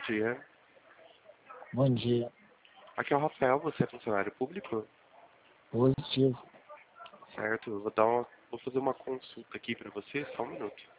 dia. Bom dia. Aqui é o Rafael, você é funcionário público? Positivo. Certo, vou fazer uma consulta aqui pra você, só um minuto.